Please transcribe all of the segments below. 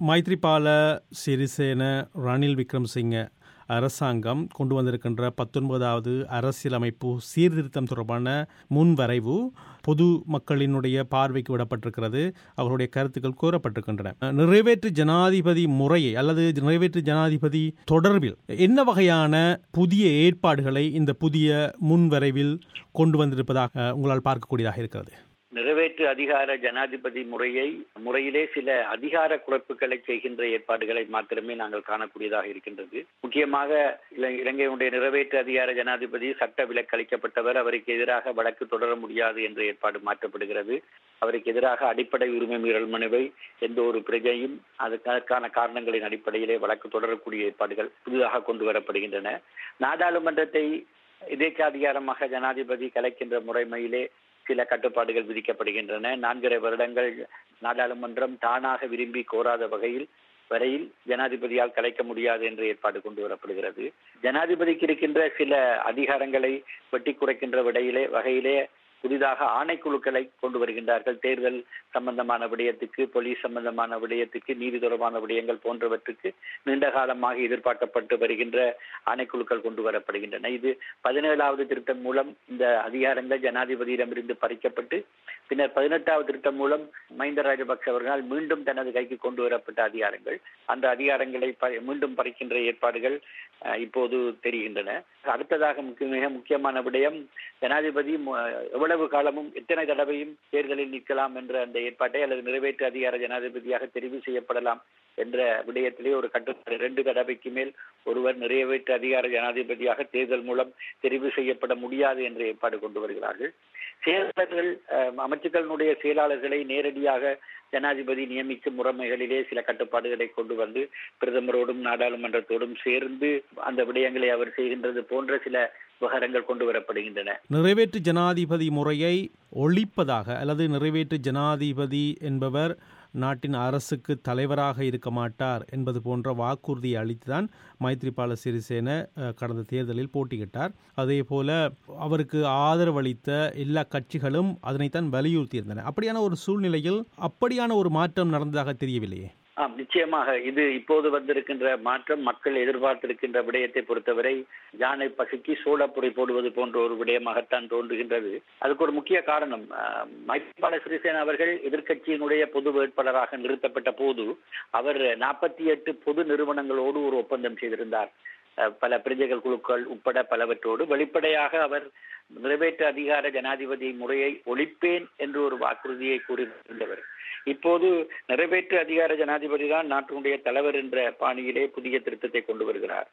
மைத்ரிபால சிறிசேன ரணில் விக்ரமசிங்க அரசாங்கம் கொண்டு வந்திருக்கின்ற 19வது அரசியலமைப்பு சீர்திருத்தம் தொடர்பான முன்வரைவு பொது மக்களினுடைய பார்வைக்கு விடப்பட்டிருக்கிறது. அவர்களுடைய கருத்துக்கள் கூறப்பட்டிருக்கின்றன. நிறைவேற்று ஜனாதிபதி முறையை அல்லது நிறைவேற்று ஜனாதிபதி தொடர்பில் என்ன வகையான புதிய ஏற்பாடுகளை இந்த புதிய முன்வரைவில் கொண்டு வந்திருப்பதாக உங்களால் பார்க்கக்கூடியதாக இருக்கிறது? நிறைவேற்று அதிகார ஜனாதிபதி முறையிலே சில அதிகார குறைப்புகளை செய்கின்ற ஏற்பாடுகளை மாத்திரமே நாங்கள் காணக்கூடியதாக இருக்கின்றது. முக்கியமாக இலங்கையினுடைய நிறைவேற்று அதிகார ஜனாதிபதி சட்ட விலக்களிக்கப்பட்டவர், அவருக்கு எதிராக வழக்கு தொடர முடியாது என்ற ஏற்பாடு மாற்றப்படுகிறது. அவருக்கு எதிராக அடிப்படை உரிமை மீறல் மனுவை எந்த ஒரு பிரஜையும் அதற்கான காரணங்களின் அடிப்படையிலே வழக்கு தொடரக்கூடிய ஏற்பாடுகள் புதிதாக கொண்டு வரப்படுகின்றன. நாடாளுமன்றத்தை இதேக்க அதிகாரமாக ஜனாதிபதி கலைக்கின்ற முறைமையிலே சில கட்டுப்பாடுகள் விதிக்கப்படுகின்றன. 4.5 வருடங்கள் நாடாளுமன்றம் தானாக விரும்பி கோராத வரையில் ஜனாதிபதியால் கலைக்க முடியாது என்ற ஏற்பாடு கொண்டு வரப்படுகிறது. ஜனாதிபதிக்கு இருக்கின்ற சில அதிகாரங்களை வெட்டி குறைக்கின்ற வகையிலே புதிதாக ஆணைக்குழுக்களை கொண்டு வருகின்றார்கள். தேர்தல் சம்பந்தமான விடயத்துக்கு, போலீஸ் சம்பந்தமான விடயத்துக்கு, நீதி தொடர்பான விடயங்கள் போன்றவற்றுக்கு நீண்ட காலமாக எதிர்பார்க்கப்பட்டு வருகின்ற ஆணைக்குழுக்கள் கொண்டு வரப்படுகின்றன. இது 17வது திருத்தம் மூலம் இந்த அதிகாரங்கள் ஜனாதிபதியிடமிருந்து பறிக்கப்பட்டு பின்னர் 18வது திருத்தம் மூலம் மஹிந்த ராஜபக்ஷ அவர்களால் மீண்டும் தனது கைக்கு கொண்டு வரப்பட்ட அதிகாரங்கள். அந்த அதிகாரங்களை மீண்டும் பறிக்கின்ற ஏற்பாடுகள் இப்போது தெரிகின்றன. அடுத்ததாக மிக முக்கியமான விடயம், ஜனாதிபதி எவ்வளவு காலமும் எத்தனை தடவையும் தேர்தலில் நிற்கலாம் என்ற அந்த ஏற்பாட்டை, அல்லது நிறைவேற்று அதிகார ஜனாதிபதியாக தெரிவு செய்யப்படலாம் என்ற விடயத்திலே ஒரு கட்டுப்பாடு. 2 தடவைக்கு மேல் ஒருவர் நிறைவேற்று அதிகார ஜனாதிபதியாக தேர்தல் மூலம் தெரிவு செய்யப்பட முடியாது என்ற ஏற்பாடு கொண்டு வருகிறார்கள். செயலாளர்கள், அமைச்சுக்களினுடைய செயலாளர்களை நேரடியாக ஜனாதிபதி நியமிக்கும் முறைமைகளிலே சில கட்டுப்பாடுகளை கொண்டு வந்து பிரதமரோடும் நாடாளுமன்றத்தோடும் சேர்ந்து அந்த விடயங்களை அவர் செய்கின்றது போன்ற சில விவகாரங்கள் கொண்டு வரப்படுகின்றன. நிறைவேற்று ஜனாதிபதி முறையை ஒழிப்பதாக அல்லது நிறைவேற்று ஜனாதிபதி என்பவர் நாட்டின் அரசுக்கு தலைவராக இருக்க மாட்டார் என்பது போன்ற வாக்குறுதியை அளித்துதான் மைத்ரிபால சிறிசேன கடந்த தேர்தலில் போட்டியிட்டார். அதே போல அவருக்கு ஆதரவளித்த எல்லா கட்சிகளும் அதனைத்தான் வலியுறுத்தியிருந்தன. அப்படியான ஒரு சூழ்நிலையில் அப்படியான ஒரு மாற்றம் நடந்ததாக தெரியவில்லையே. நிச்சயமாக இது இப்போது வந்திருக்கின்ற மாற்றம் மக்கள் எதிர்பார்த்திருக்கின்ற விடயத்தை பொறுத்தவரை யானை பசுக்கி சோளப்புரை போடுவது போன்ற ஒரு விடயமாகத்தான் தோன்றுகின்றது. அதுக்கு ஒரு முக்கிய காரணம், மைத்ரிபால சிறிசேன அவர்கள் எதிர்க்கட்சியினுடைய பொது வேட்பாளராக நிறுத்தப்பட்ட போது அவர் 48 பொது நிறுவனங்களோடு ஒரு ஒப்பந்தம் செய்திருந்தார். பல பிரஜைகள் குழுக்கள் உட்பட பலவற்றோடு வெளிப்படையாக அவர் நிறைவேற்று அதிகார ஜனாதிபதி முறையை ஒழிப்பேன் என்று ஒரு வாக்குறுதியை கூறியிருந்தவர். இப்போது நிறைவேற்று அதிகார ஜனாதிபதி தான் நாட்டினுடைய தலைவர் என்ற பாணியிலே புதிய திருத்தத்தை கொண்டு வருகிறார்.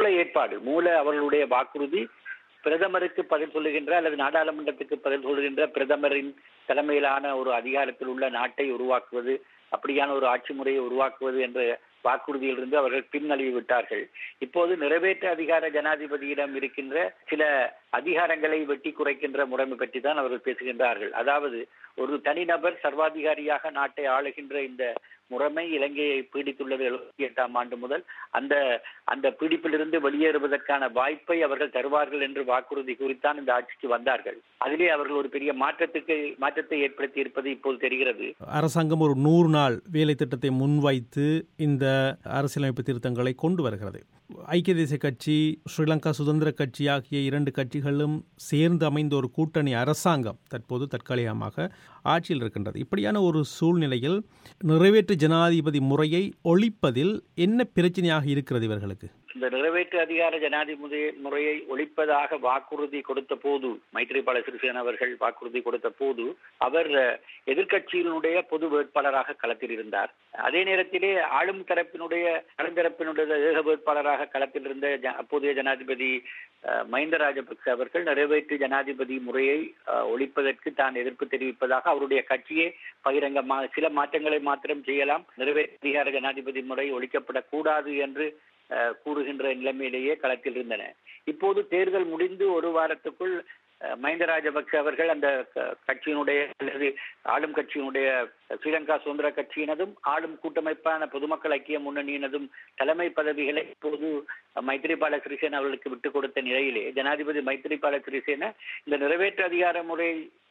அவர்களுடைய வாக்குறுதி பிரதமருக்கு பதில் சொல்லுகின்ற அல்லது நாடாளுமன்றத்துக்கு பதில் சொல்லுகின்ற பிரதமரின் தலைமையிலான ஒரு அதிகாரத்தில் உள்ள நாட்டை உருவாக்குவது, அப்படியான ஒரு ஆட்சி முறையை உருவாக்குவது என்ற வாக்குறுதியிலிருந்து அவர்கள் பின்னழிவு விட்டார்கள். இப்போது நிறைவேற்று அதிகார ஜனாதிபதியிடம் இருக்கின்ற சில அதிகாரங்களை வெட்டி குறைக்கின்ற முறைமை பற்றி தான் அவர்கள் பேசுகின்றார்கள். அதாவது ஒரு தனிநபர் சர்வாதிகாரியாக நாட்டை ஆளுகின்ற இந்த முறைமை இலங்கையை பீடித்துள்ளது 78ஆம் ஆண்டு முதல். அந்த பீடிப்பிலிருந்து வெளியேறுவதற்கான வாய்ப்பை அவர்கள் தருவார்கள் என்று வாக்குறுதி குறித்தான் இந்த ஆட்சிக்கு வந்தார்கள். அதிலே அவர்கள் ஒரு பெரிய மாற்றத்தை ஏற்படுத்தி இருப்பது இப்போது தெரிகிறது. அரசாங்கம் ஒரு 100 நாள் வேலை திட்டத்தை முன்வைத்து இந்த அரசியலமைப்பு திருத்தங்களை கொண்டு வருகிறது. ஐக்கிய தேசிய கட்சி, ஸ்ரீலங்கா சுதந்திர கட்சி ஆகிய 2 கட்சிகளும் சேர்ந்து அமைந்த ஒரு கூட்டணி அரசாங்கம் தற்போது தற்காலிகமாக ஆட்சியில் இருக்கின்றது. இப்படியான ஒரு சூழ்நிலையில் நிறைவேற்று ஜனாதிபதி முறையை ஒழிப்பதில் என்ன பிரச்சனையாக இருக்கிறது இவர்களுக்கு? இந்த நிறைவேற்று அதிகார ஜனாதிபதி முறையை ஒழிப்பதாக வாக்குறுதி கொடுத்த போது, மைத்ரிபால சிறிசேன அவர்கள் வாக்குறுதி கொடுத்த போது அவர் எதிர்க்கட்சியினுடைய பொது வேட்பாளராக களத்தில் இருந்தார். அதே நேரத்திலே ஆளும் தரப்பினுடைய ஏக வேட்பாளராக களத்தில் இருந்த அப்போதைய ஜனாதிபதி மஹிந்த ராஜபக்ஷ அவர்கள் நிறைவேற்று ஜனாதிபதி முறையை ஒழிப்பதற்கு தான் எதிர்ப்பு தெரிவிப்பதாக அவருடைய கட்சியே பகிரங்கமாக சில மாற்றங்களை மாத்திரம் செய்யலாம், நிறைவேற்று அதிகார ஜனாதிபதி முறை ஒழிக்கப்படக்கூடாது என்று கூறுகின்ற நிலைமையிலேயே களத்தில் இருந்தன. இப்போது தேர்தல் முடிந்து ஒரு வாரத்துக்குள் மஹிந்த ராஜபக்ஷ அவர்கள் அந்த கட்சியினுடைய அல்லது ஆளும் கட்சியினுடைய ஸ்ரீலங்கா சுதந்திர கட்சியினதும் ஆளும் கூட்டமைப்பான பொதுமக்கள் ஐக்கிய முன்னணியினதும் தலைமை பதவிகளை இப்போது மைத்ரிபால சிறிசேன அவர்களுக்கு விட்டுக் கொடுத்த நிலையிலே ஜனாதிபதி மைத்ரிபால சிறிசேன இந்த நிறைவேற்று அதிகார முறை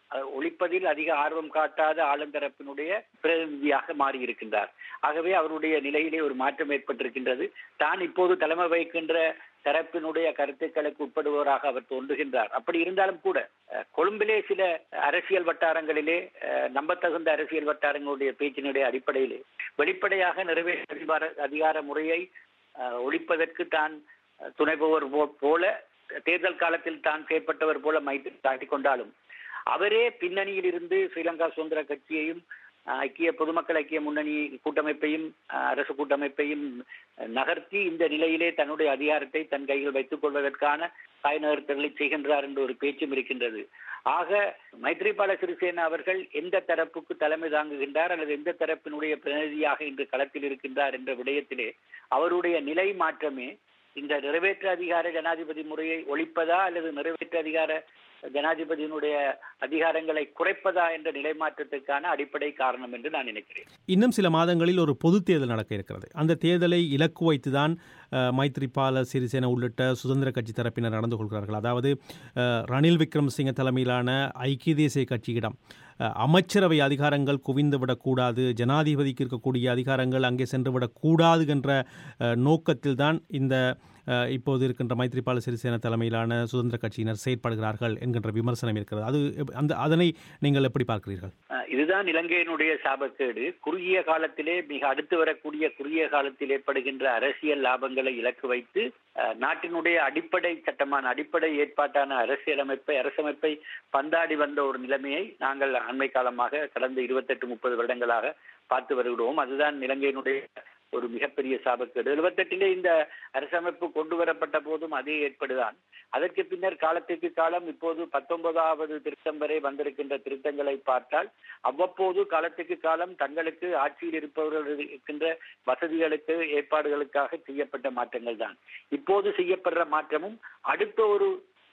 ஒழிப்பதில் அதிக ஆர்வம் காட்டாத ஆளுந்தரப்பினுடைய பிரதிநிதியாக மாறியிருக்கின்றார். ஆகவே அவருடைய நிலையிலே ஒரு மாற்றம் ஏற்பட்டிருக்கின்றது. தான் இப்போது தலைமை வகிக்கின்ற தரப்பினுடைய கருத்துக்களுக்கு உட்படுபவராக அவர் தோன்றுகின்றார். அப்படி இருந்தாலும் கூட கொழும்பிலே சில அரசியல் வட்டாரங்களிலே நம்பத்தகுந்த அரசியல் வட்டாரங்களுடைய பேச்சினுடைய அடிப்படையிலே வெளிப்படையாக நிறைவேற்று அதிகார முறையை ஒழிப்பதற்கு தான் துணைபவர் போல தேர்தல் காலத்தில் தான் செயற்பட்டவர் போல மைத்ரி காட்டிக் கொண்டாலும் அவரே பின்னணியில் இருந்து ஸ்ரீலங்கா சுதந்திர கட்சியையும் ஐக்கிய பொதுமக்கள் ஐக்கிய முன்னணி கூட்டமைப்பையும் அரசு கூட்டமைப்பையும் நகர்த்தி இந்த நிலையிலே தன்னுடைய அதிகாரத்தை தன் கையில் வைத்துக் கொள்வதற்கான காய் நகர்த்தல்களை செய்கின்றார் என்ற ஒரு பேச்சும் இருக்கின்றது. ஆக மைத்ரிபால சிறிசேன அவர்கள் எந்த தரப்புக்கு தலைமை தாங்குகின்றார் அல்லது எந்த தரப்பினுடைய பிரதிநிதியாக இன்று களத்தில் இருக்கின்றார் என்ற விடயத்திலே அவருடைய நிலை மாற்றமே இந்த நிறைவேற்று அதிகார ஜனாதிபதி முறையை ஒழிப்பதா அல்லது நிறைவேற்று அதிகார ஜனாதிபதியினுடைய அதிகாரங்களை குறைப்பதா என்ற நிலை மாற்றத்துக்கான அடிப்படை காரணம் என்று நான் நினைக்கிறேன். இன்னும் சில மாதங்களில் ஒரு பொது தேர்தல் நடக்க இருக்கிறது. அந்த தேர்தலை இலக்கு வைத்துதான் மைத்ரிபால சிறிசேன உள்ளிட்ட சுதந்திர கட்சி தரப்பினர் நடந்து கொள்கிறார்கள். அதாவது ரணில் விக்ரமசிங்க தலைமையிலான ஐக்கிய தேசிய கட்சியிடம் அமைச்சரவை அதிகாரங்கள் குவிந்துவிடக்கூடாது, ஜனாதிபதிக்கு இருக்கக்கூடிய அதிகாரங்கள் அங்கே சென்றுவிடக்கூடாது என்ற நோக்கத்தில் தான் இந்த இப்போது இருக்கின்ற மைத்ரிபால சிறிசேன தலைமையிலான சுதந்திர கட்சியினர் செயற்படுகிறார்கள் என்கின்ற விமர்சனம் இருக்கிறது. அதனை நீங்கள் எப்படி பார்க்கிறீர்கள்? இதுதான் இலங்கையினுடைய சாபக்கேடு. குறுகிய காலத்திலே மிக அடுத்து வரக்கூடிய குறுகிய காலத்தில் ஏற்படுகின்ற அரசியல் லாபங்களை இலக்கு வைத்து நாட்டினுடைய அடிப்படை சட்டமான அடிப்படை ஏற்பாட்டான அரசமைப்பை பந்தாடி வந்த ஒரு நிலைமையை நாங்கள் அண்மை காலமாக கடந்த 28-30 வருடங்களாக பார்த்து வருகிறோம். அதுதான் இலங்கையினுடைய ஒரு மிகப்பெரிய சாபக்கேடு. 78 இந்த அரசமைப்பு கொண்டு வரப்பட்ட போதும் அதே ஏற்படுதான். அதற்கு பின்னர் காலத்திற்கு காலம் இப்போது 19வது திருத்தம் வரை வந்திருக்கின்ற திருத்தங்களை பார்த்தால் அவ்வப்போது காலத்துக்கு காலம் தங்களுக்கு ஆட்சியில் இருப்பவர்கள் இருக்கின்ற வசதிகளுக்கு ஏற்பாடுகளுக்காக செய்யப்பட்ட மாற்றங்கள் தான். இப்போது செய்யப்படுற மாற்றமும் அடுத்த ஒரு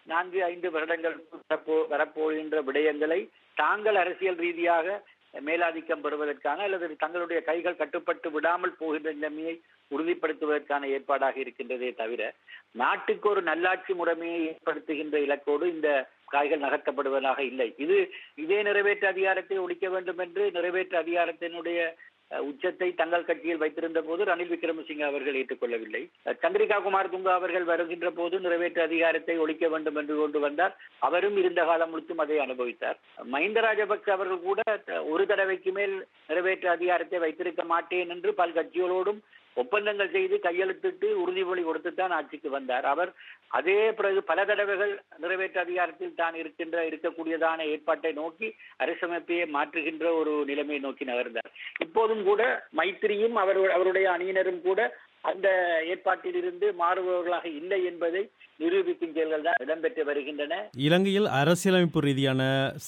4-5 வருடங்கள் வரப்போகின்ற விடயங்களை தாங்கள் அரசியல் ரீதியாக மேலாதிக்கம் பெறுவதற்கான அல்லது தங்களுடைய கைகள் கட்டுப்பட்டு விடாமல் போகின்ற நிலைமையை உறுதிப்படுத்துவதற்கான ஏற்பாடாக இருக்கின்றதே தவிர நாட்டுக்கு ஒரு நல்லாட்சி முறைமையை ஏற்படுத்துகின்ற இலக்கோடு இந்த காய்கள் நகர்த்தப்படுவதாக இல்லை. இதே நிறைவேற்று அதிகாரத்தை ஒழிக்க வேண்டும் என்று நிறைவேற்று அதிகாரத்தினுடைய உச்சத்தை தங்கள் கட்சியில் வைத்திருந்த போது ரணில் விக்ரமசிங்க அவர்கள் ஏற்றுக்கொள்ளவில்லை. சந்திரிகா குமார் துங்கா அவர்கள் வருகின்ற போது நிறைவேற்று அதிகாரத்தை ஒழிக்க வேண்டும் என்று கொண்டு வந்தார். அவரும் இருந்த காலம் முழுத்தும் அதை அனுபவித்தார். மஹிந்த ராஜபக்ச அவர்கள் கூட ஒரு தடவைக்கு மேல் நிறைவேற்று அதிகாரத்தை வைத்திருக்க மாட்டேன் என்று பல கட்சிகளோடும் ஒப்பந்தங்கள் செய்து கையெழுத்திட்டு உறுதிமொழி கொடுத்துத்தான் ஆட்சிக்கு வந்தார். அவர் அதே பிறகு பல தடவைகள் நிறைவேற்று அதிகாரத்தில் தான் இருக்கக்கூடியதான ஏற்பாட்டை நோக்கி அரசமைப்பையே மாற்றுகின்ற ஒரு நிலைமையை நோக்கி நகர்ந்தார். இப்போதும் கூட மைத்திரியும் அவருடைய அணியினரும் கூட அந்த ஏற்பாட்டில் இருந்து மாறுபவர்களாக இல்லை என்பதை நிரூபிக்கும் செயல்கள் தான் இடம்பெற்று வருகின்றன. இலங்கையில் அரசியலமைப்பு ரீதியான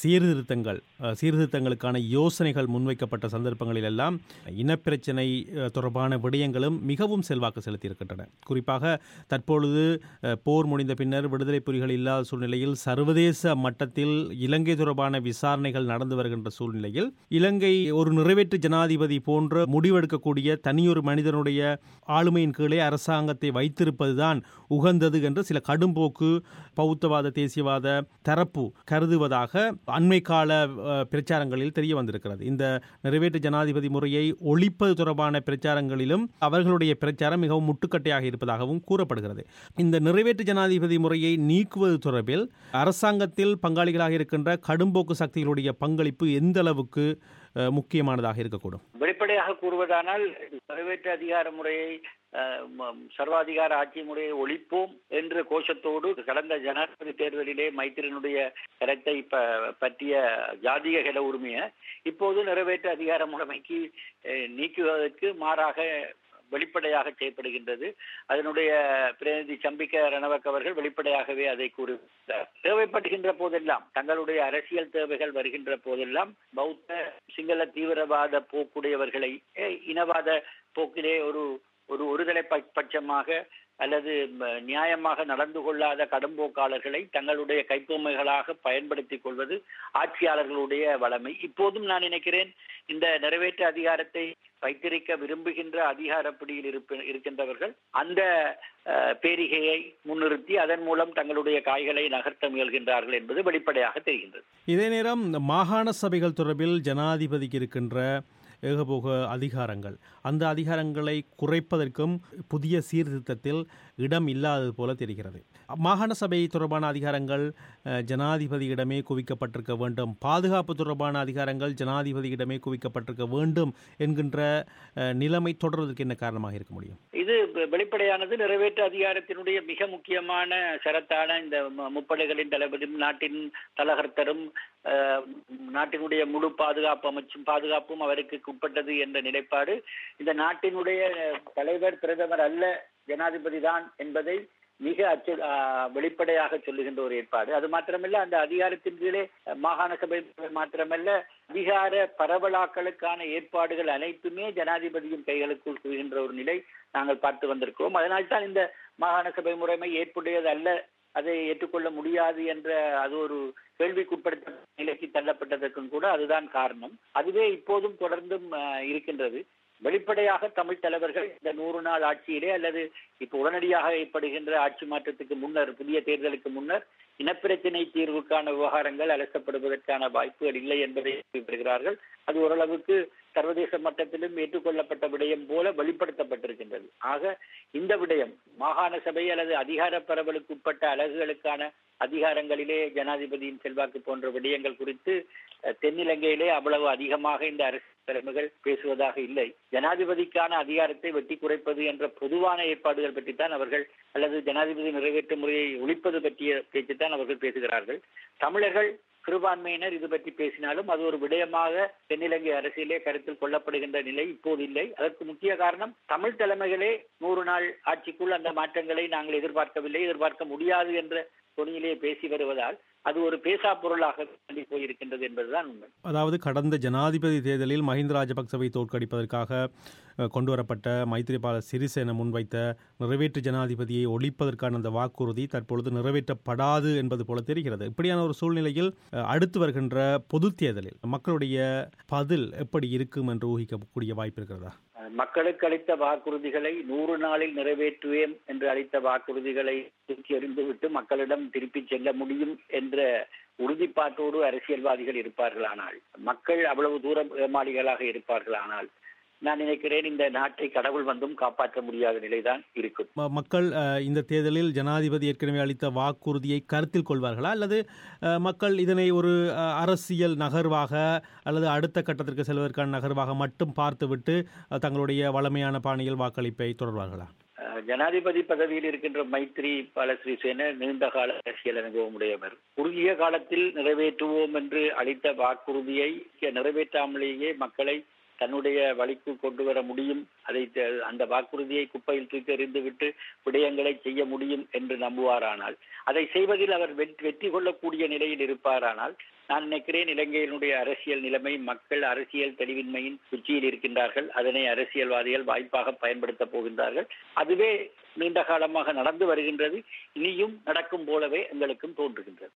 சீர்திருத்தங்களுக்கான யோசனைகள் முன்வைக்கப்பட்ட சந்தர்ப்பங்களில் எல்லாம் இனப்பிரச்சினை தொடர்பான விடயங்களும் மிகவும் செல்வாக்கு செலுத்தியிருக்கின்றன. குறிப்பாக தற்பொழுது போர் முடிந்த பின்னர் விடுதலை புலிகள் இல்லாத சூழ்நிலையில் சர்வதேச மட்டத்தில் இலங்கை தொடர்பான விசாரணைகள் நடந்து வருகின்ற சூழ்நிலையில் இலங்கை ஒரு நிறைவேற்று ஜனாதிபதி போன்ற முடிவெடுக்கக்கூடிய தனியொரு மனிதனுடைய ஆளுமையின் கீழே அரசாங்கத்தை வைத்திருப்பதுதான் உகந்தது என்று சில கடும்போக்கு பௌத்தவாத தேசியவாத தரப்பு கருதுவதாக அண்மை கால பிரச்சாரங்களில் தெரிய வந்திருக்கிறது. இந்த நிறைவேற்று ஜனாதிபதி முறையை ஒழிப்பது தொடர்பான பிரச்சாரங்களிலும் அவர்களுடைய பிரச்சாரம் மிகவும் முட்டுக்கட்டையாக இருப்பதாகவும் கூறப்படுகிறது. இந்த நிறைவேற்று ஜனாதிபதி முறையை நீக்குவது தொடர்பில் அரசாங்கத்தில் பங்காளிகளாக இருக்கின்ற கடும்போக்கு சக்திகளுடைய பங்களிப்பு எந்த அளவுக்கு முக்கியமானதாக இருக்கக்கூடும்? வெளிப்படையாக கூறுவதானால் நிறைவேற்று அதிகார முறையை சர்வாதிகார ஆட்சி முறையை ஒழிப்போம் என்ற கோஷத்தோடு கடந்த ஜனாதிபதி தேர்தலிலே மைத்திரனுடைய கருத்தை பற்றிய ஜாதிய கெட உரிமையை இப்போது நிறைவேற்று அதிகார முறைமைக்கு நீக்குவதற்கு மாறாக வெளிப்படையாக செய்யப்படுகின்றது. அதனுடைய பிரதிநிதி சம்பிக்க ரணவக் அவர்கள் வெளிப்படையாகவே அதை கூறுகிறார். தேவைப்படுகின்ற போதெல்லாம் தங்களுடைய அரசியல் தேவைகள் வருகின்ற போதெல்லாம் பௌத்த சிங்கள தீவிரவாத போக்குடையவர்களை இனவாத போக்கிலே ஒருதலை பட்சமாக அல்லது நியாயமாக நடந்து கொள்ளாத கடும்போக்காளர்களை தங்களுடைய கைப்பொம்மைகளாக பயன்படுத்திக் கொள்வது ஆட்சியாளர்களுடைய வளமை. இப்போதும் நான் நினைக்கிறேன் இந்த நிறைவேற்று அதிகாரத்தை வைத்திருக்க விரும்புகின்ற அதிகார பிடியில் இருக்கின்றவர்கள் அந்த பேரிகையை முன்னிறுத்தி அதன் மூலம் தங்களுடைய காய்களை நகர்த்த முயல்கின்றார்கள் என்பது வெளிப்படையாக தெரிகின்றது. இதே நேரம் மாகாண சபைகள் தொடர்பில் ஜனாதிபதிக்கு இருக்கின்ற ஏகபோக அதிகாரங்கள், அந்த அதிகாரங்களை குறைப்பதற்கும் புதிய சீர்திருத்தத்தில் இடம் இல்லாதது போல தெரிகிறது. மாகாண சபை தொடர்பான அதிகாரங்கள் ஜனாதிபதியிடமே குவிக்கப்பட்டிருக்க வேண்டும், பாதுகாப்பு தொடர்பான அதிகாரங்கள் ஜனாதிபதியிடமே குவிக்கப்பட்டிருக்க வேண்டும் என்கின்ற நிலைமை தொடர்வதற்கு என்ன காரணமாக இருக்க முடியும்? இது வெளிப்படையானது. நிறைவேற்று அதிகாரத்தினுடைய மிக முக்கியமான ஷரத்தான இந்த முப்படைகளின் தளபதியும் நாட்டின் தலகர்த்தரும் நாட்டினுடைய முழு பாதுகாப்பும் அவருக்கு உட்பட்டது என்ற நிலைப்பாடு இந்த நாட்டினுடைய தலைவர் பிரதமர் அல்ல ஜனாதிபதி தான் என்பதை மிக வெளிப்படையாக சொல்லுகின்ற ஒரு ஏற்பாடு. அது மாத்திரமல்ல, அந்த அதிகாரத்தின் கீழே மாகாண சபை மாத்திரமல்ல அதிகார பரவலாக்களுக்கான ஏற்பாடுகள் அனைத்துமே ஜனாதிபதியின் கைகளுக்குள் குவிகின்ற ஒரு நிலை நாங்கள் பார்த்து வந்திருக்கிறோம். அதனால்தான் இந்த மாகாண சபை முறைமை ஏற்புடையது அல்ல, அதை ஏற்றுக்கொள்ள முடியாது என்ற அது ஒரு கேள்விக்குட்படுத்த நிலைக்கு தள்ளப்பட்டதற்கும் கூட அதுதான் காரணம். அதுவே இப்போதும் தொடர்ந்தும் இருக்கின்றது. வெளிப்படையாக தமிழ் தலைவர்கள் இந்த 100 நாள் ஆட்சியிலே அல்லது இப்போ உடனடியாக ஏற்படுகின்ற ஆட்சி மாற்றத்துக்கு முன்னர், புதிய தேர்தலுக்கு முன்னர் இனப்பிரச்சினை தீர்வுக்கான விவகாரங்கள் அலசப்படுவதற்கான வாய்ப்புகள் இல்லை என்பதை குறிப்பிடுகிறார்கள். அது ஓரளவுக்கு சர்வதேச மட்டத்திலும் ஏற்றுக்கொள்ளப்பட்ட விடயம் போல வெளிப்படுத்தப்பட்டிருக்கின்றது. ஆக இந்த விடயம் மாகாண சபை அல்லது அதிகார பரவலுக்கு உட்பட்ட அலகுகளுக்கான அதிகாரங்களிலே ஜனாதிபதியின் செல்வாக்கு போன்ற விடயங்கள் குறித்து தென்னிலங்கையிலே அவ்வளவு அதிகமாக இந்த அரசு தலைமைகள் பேசுவதாக இல்லை. ஜனாதிபதிக்கான அதிகாரத்தை வெட்டி குறைப்பது என்ற பொதுவான ஏற்பாடுகள் பற்றித்தான் அவர்கள், அல்லது ஜனாதிபதி நிறைவேற்று முறையை ஒழிப்பது பற்றிய பேச்சுத்தான் அவர்கள் பேசுகிறார்கள். தமிழர்கள் சிறுபான்மையினர் இது பற்றி பேசினாலும் அது ஒரு விடயமாக தென்னிலங்கை அரசியலே கருத்தில் கொள்ளப்படுகின்ற நிலை இப்போது இல்லை. அதற்கு முக்கிய காரணம் தமிழ் தலைமைகளே 100 நாள் ஆட்சிக்குள் அந்த மாற்றங்களை நாங்கள் எதிர்பார்க்கவில்லை, எதிர்பார்க்க முடியாது என்ற தொனியிலே பேசி வருவதால் அது ஒரு பேசா பொருளாக போயிருக்கின்றது என்பதுதான் உண்மை. அதாவது கடந்த ஜனாதிபதி தேர்தலில் மஹிந்த ராஜபக்சவை தோற்கடிப்பதற்காக கொண்டுவரப்பட்ட மைத்ரிபால சிறிசேன முன்வைத்த நிறைவேற்று ஜனாதிபதியை ஒழிப்பதற்கான அந்த வாக்குறுதி தற்பொழுது நிறைவேற்றப்படாது என்பது போல தெரிகிறது. இப்படியான ஒரு சூழ்நிலையில் அடுத்து வருகின்ற பொது தேர்தலில் மக்களுடைய பதில் எப்படி இருக்கும் என்று ஊகிக்கக்கூடிய வாய்ப்பு இருக்கிறதா? மக்களுக்கு அளித்த வாக்குறுதிகளை 100 நாளில் நிறைவேற்றுவேன் என்று அளித்த வாக்குறுதிகளை தூக்கி எறிந்துவிட்டு மக்களிடம் திருப்பி செல்ல முடியும் என்ற உறுதிப்பாட்டோடு அரசியல்வாதிகள் இருப்பார்களானால், மக்கள் அவ்வளவு தூரம் ஏமாளிகளாக இருப்பார்களானால், நான் நினைக்கிறேன் இந்த நாட்டை கடவுள் வந்தும் காப்பாற்ற முடியாத நிலைதான் இருக்கும். மக்கள் இந்த தேர்தலில் ஜனாதிபதி ஏற்கனவே அளித்த வாக்குறுதியை கருத்தில் கொள்வார்களா, அல்லது மக்கள் இதனை ஒரு அரசியல் நகர்வாக அல்லது அடுத்த கட்டத்திற்கு செல்வதற்கான நகர்வாக மட்டும் பார்த்துவிட்டு தங்களுடைய வளமையான பாணியில் வாக்களிப்பை தொடர்வார்களா? ஜனாதிபதி பதவியில் இருக்கின்ற மைத்ரிபால சிறிசேன நீண்டகால அரசியல் அனுபவம் உடையவர். குறுகிய காலத்தில் நிறைவேற்றுவோம் என்று அளித்த வாக்குறுதியை நிறைவேற்றாமலேயே மக்களை தன்னுடைய வழிக்கு கொண்டு வர முடியும், அந்த வாக்குறுதியை குப்பையில் தூக்கி எறிந்துவிட்டு விடயங்களை செய்ய முடியும் என்று நம்புவாரானால், அதை செய்வதில் அவர் வெற்றி கொள்ளக்கூடிய நிலையில் இருப்பாரானால், நான் நினைக்கிறேன் இலங்கையினுடைய அரசியல் நிலைமை, மக்கள் அரசியல் தெளிவின்மையின் உச்சியில் இருக்கின்றார்கள். அதனை அரசியல்வாதிகள் வாய்ப்பாக பயன்படுத்த போகின்றார்கள். அதுவே நீண்ட காலமாக நடந்து வருகின்றது, இனியும் நடக்கும் போலவே எங்களுக்கும் தோன்றுகின்றது.